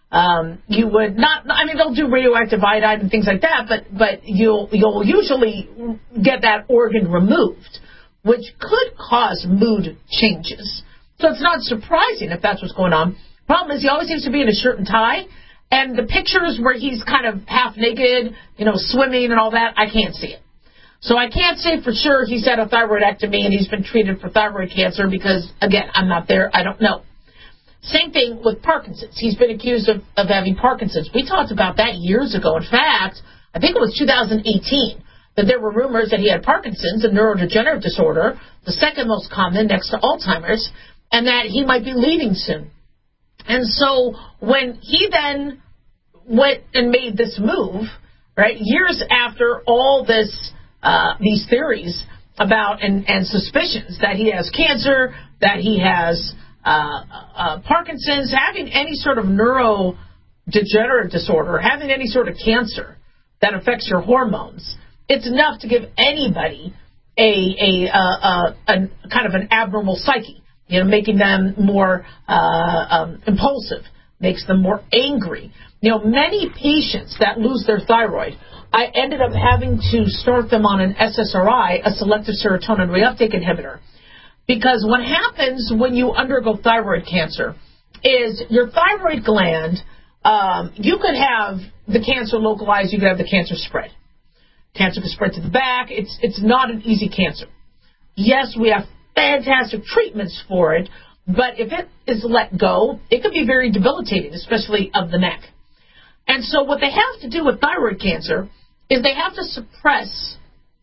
Um, you would not, I mean, they'll do radioactive iodine and things like that, but, but you'll, you'll usually get that organ removed, which could cause mood changes. So it's not surprising if that's what's going on. Problem is, he always seems to be in a shirt and tie, and the pictures where he's kind of half naked, you know, swimming and all that, I can't see it. So I can't say for sure he's had a thyroidectomy and he's been treated for thyroid cancer because, again, I'm not there. I don't know. Same thing with Parkinson's. He's been accused of, of having Parkinson's. We talked about that years ago. In fact, I think it was two thousand eighteen that there were rumors that he had Parkinson's, a neurodegenerative disorder, the second most common next to Alzheimer's, and that he might be leaving soon. And so when he then went and made this move, right, years after all this, uh, these theories about and, and suspicions that he has cancer, that he has uh, uh, Parkinson's, having any sort of neurodegenerative disorder, having any sort of cancer that affects your hormones, it's enough to give anybody a, a, a, a, a kind of an abnormal psyche. You know, making them more uh, um, impulsive, makes them more angry. You know, many patients that lose their thyroid, I ended up having to start them on an S S R I, a selective serotonin reuptake inhibitor, because what happens when you undergo thyroid cancer is your thyroid gland, um, you could have the cancer localized, you could have the cancer spread. Cancer could spread to the back. It's it's not an easy cancer. Yes, we have fantastic treatments for it, but if it is let go, it could be very debilitating, especially of the neck. And so what they have to do with thyroid cancer is they have to suppress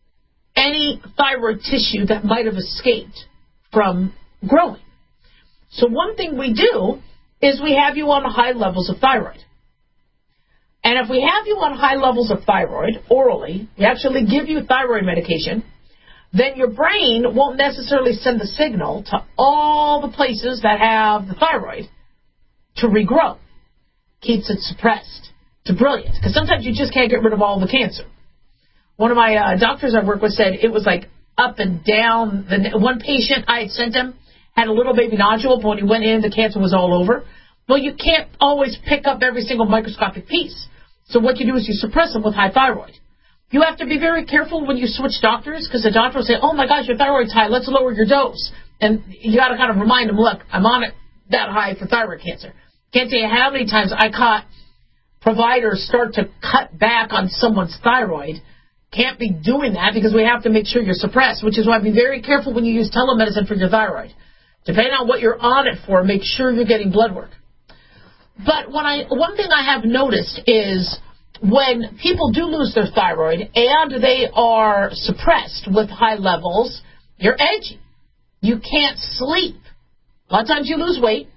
any thyroid tissue that might have escaped from growing. So one thing we do is we have you on high levels of thyroid. And if we have you on high levels of thyroid orally, we actually give you thyroid medication, then your brain won't necessarily send the signal to all the places that have the thyroid to regrow. Keeps it suppressed. It's brilliant, because sometimes you just can't get rid of all the cancer. One of my uh, doctors I work with said it was like up and down. The one patient I had sent him had a little baby nodule, but when he went in, the cancer was all over. Well, you can't always pick up every single microscopic piece. So what you do is you suppress them with high thyroid. You have to be very careful when you switch doctors, because the doctor will say, oh, my gosh, your thyroid's high, let's lower your dose. And you got to kind of remind them, look, I'm on it that high for thyroid cancer. Can't tell you how many times I caught providers start to cut back on someone's thyroid. Can't be doing that because we have to make sure you're suppressed, which is why be very careful when you use telemedicine for your thyroid. Depending on what you're on it for, make sure you're getting blood work. But when I, one thing I have noticed is when people do lose their thyroid and they are suppressed with high levels, you're edgy. You can't sleep. A lot of times you lose weight,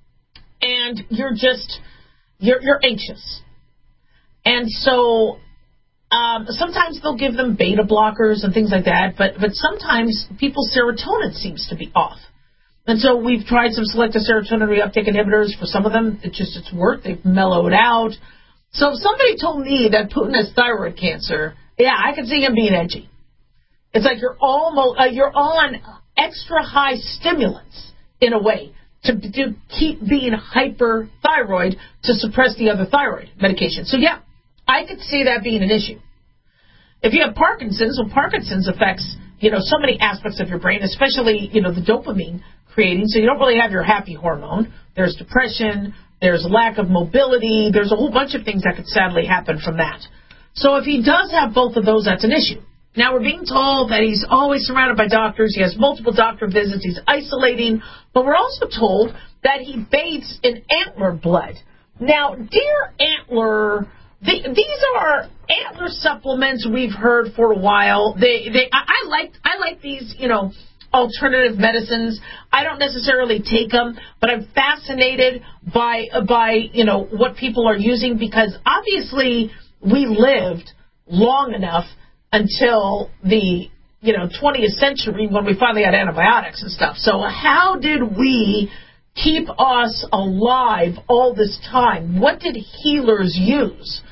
and you're just, you're, you're anxious. And so um, sometimes they'll give them beta blockers and things like that, but, but sometimes people's serotonin seems to be off. And so we've tried some selective serotonin reuptake inhibitors. For some of them, it just it's worked. They've mellowed out. So if somebody told me that Putin has thyroid cancer, yeah, I could see him being edgy. It's like you're almost uh, you're on extra high stimulants in a way to, to keep being hyperthyroid to suppress the other thyroid medication. So yeah, I could see that being an issue. If you have Parkinson's, well, Parkinson's affects you know so many aspects of your brain, especially you know the dopamine creating. So you don't really have your happy hormone. There's depression. There's lack of mobility. There's a whole bunch of things that could sadly happen from that. So if he does have both of those, that's an issue. Now, we're being told that he's always surrounded by doctors. He has multiple doctor visits. He's isolating. But we're also told that he bathes in antler blood. Now, dear antler, the, these are antler supplements we've heard for a while. They, they, I, I like, I like these, you know, alternative medicines. I don't necessarily take them, but I'm fascinated by, by, you know, what people are using, because obviously we lived long enough until the, you know, twentieth century when we finally had antibiotics and stuff. So how did we keep us alive all this time? What did healers use?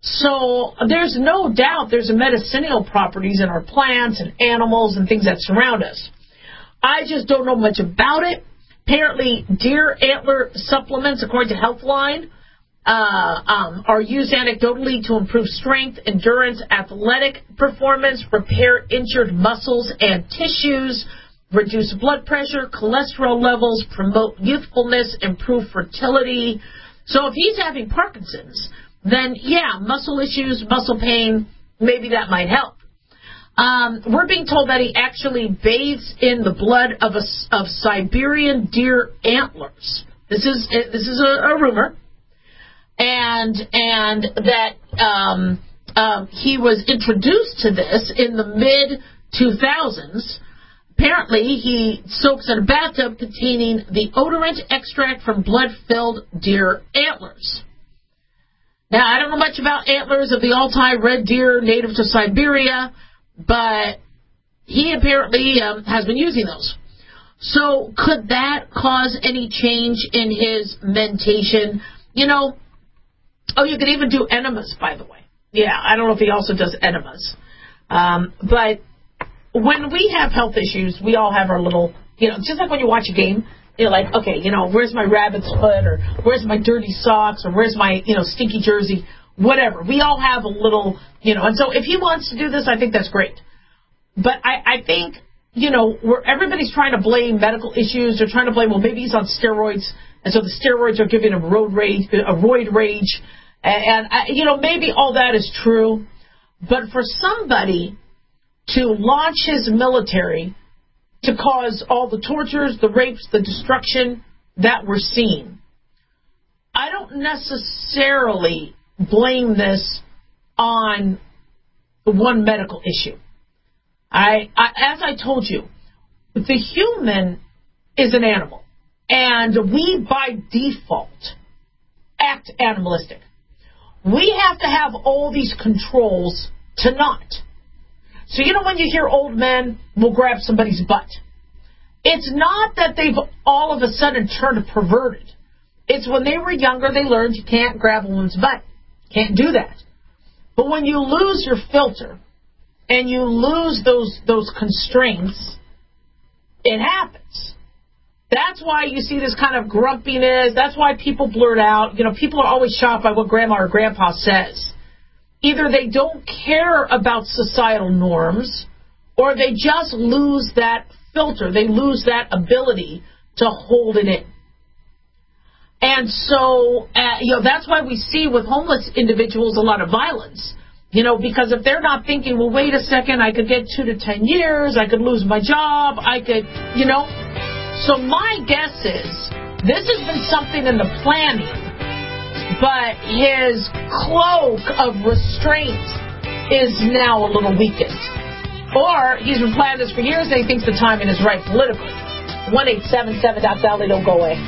So there's no doubt there's a medicinal properties in our plants and animals and things that surround us. I just don't know much about it. Apparently, deer antler supplements, according to Healthline, uh, um, are used anecdotally to improve strength, endurance, athletic performance, repair injured muscles and tissues, reduce blood pressure, cholesterol levels, promote youthfulness, improve fertility. So if he's having Parkinson's, then, yeah, muscle issues, muscle pain, maybe that might help. Um, we're being told that he actually bathes in the blood of a, of Siberian deer antlers. This is this is a, a rumor, and and that um, um, he was introduced to this in the mid two thousands. Apparently, he soaks in a bathtub containing the odorant extract from blood-filled deer antlers. Now, I don't know much about antlers of the Altai red deer native to Siberia, but he apparently um, has been using those. So could that cause any change in his mentation? You know, oh, you could even do enemas, by the way. Yeah, I don't know if he also does enemas. Um, but when we have health issues, we all have our little, you know, just like when you watch a game, you're like, okay, you know, where's my rabbit's foot, or where's my dirty socks, or where's my, you know, stinky jersey, whatever. We all have a little, you know, and so if he wants to do this, I think that's great. But I, I think, you know, where everybody's trying to blame medical issues, they're trying to blame, well, maybe he's on steroids, and so the steroids are giving him road rage, a roid rage, and, and I, you know, maybe all that is true, but for somebody to launch his military to cause all the tortures, the rapes, the destruction that we're seeing, I don't necessarily blame this on one medical issue. I, I, as I told you, the human is an animal, and we by default act animalistic. We have to have all these controls to not. So you know when you hear old men will grab somebody's butt, it's not that they've all of a sudden turned perverted. It's when they were younger they learned you can't grab a woman's butt. Can't do that. But when you lose your filter and you lose those those constraints, it happens. That's why you see this kind of grumpiness. That's why people blurt out. You know, people are always shocked by what grandma or grandpa says. Either they don't care about societal norms, or they just lose that filter. They lose that ability to hold it in. And so, uh, you know, that's why we see with homeless individuals a lot of violence. You know, because if they're not thinking, well, wait a second, I could get two to ten years, I could lose my job, I could, you know. So my guess is this has been something in the planning, but his cloak of restraint is now a little weakened. Or he's been planning this for years and he thinks the timing is right politically. one eight seven seven Doc Dolly, don't go away.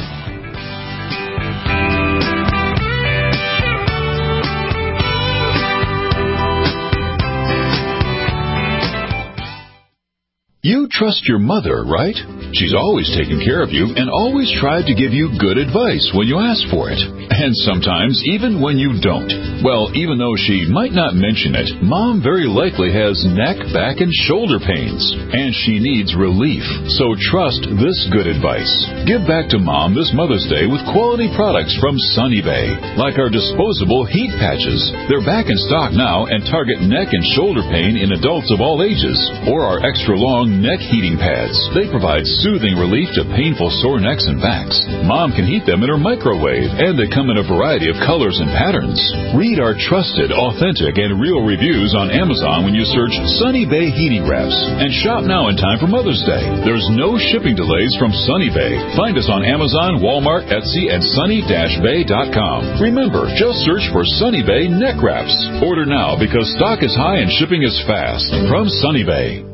You trust your mother, right? She's always taken care of you and always tried to give you good advice when you ask for it. And sometimes even when you don't. Well, even though she might not mention it, Mom very likely has neck, back, and shoulder pains. And she needs relief. So trust this good advice. Give back to Mom this Mother's Day with quality products from Sunny Bay. Like our disposable heat patches. They're back in stock now and target neck and shoulder pain in adults of all ages. Or our extra long neck heating pads. They provide soothing relief to painful sore necks and backs. Mom can heat them in her microwave, and they come in a variety of colors and patterns. Read our trusted, authentic, and real reviews on Amazon when you search Sunny Bay Heating Wraps. And shop now in time for Mother's Day. There's no shipping delays from Sunny Bay. Find us on Amazon, Walmart, Etsy, and sunny dash bay dot com. Remember, just search for Sunny Bay Neck Wraps. Order now because stock is high and shipping is fast. From Sunny Bay.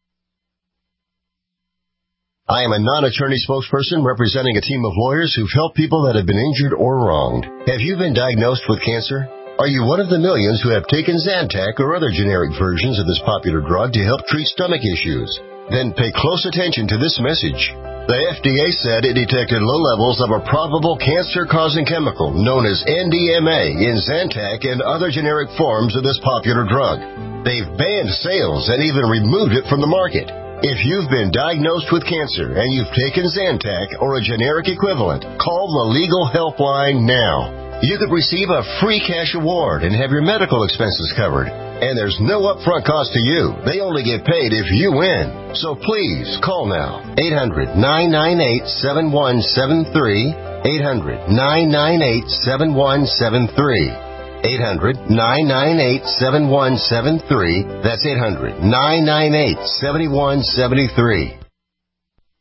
I am a non-attorney spokesperson representing a team of lawyers who've helped people that have been injured or wronged. Have you been diagnosed with cancer? Are you one of the millions who have taken Zantac or other generic versions of this popular drug to help treat stomach issues? Then pay close attention to this message. The F D A said it detected low levels of a probable cancer-causing chemical known as N D M A in Zantac and other generic forms of this popular drug. They've banned sales and even removed it from the market. If you've been diagnosed with cancer and you've taken Zantac or a generic equivalent, call the Legal Helpline now. You could receive a free cash award and have your medical expenses covered. And there's no upfront cost to you. They only get paid if you win. So please call now. eight hundred, nine nine eight, seven one seven three. eight hundred, nine nine eight, seven one seven three. eight hundred, nine nine eight, seven one seven three. That's eight hundred, nine nine eight, seven one seven three.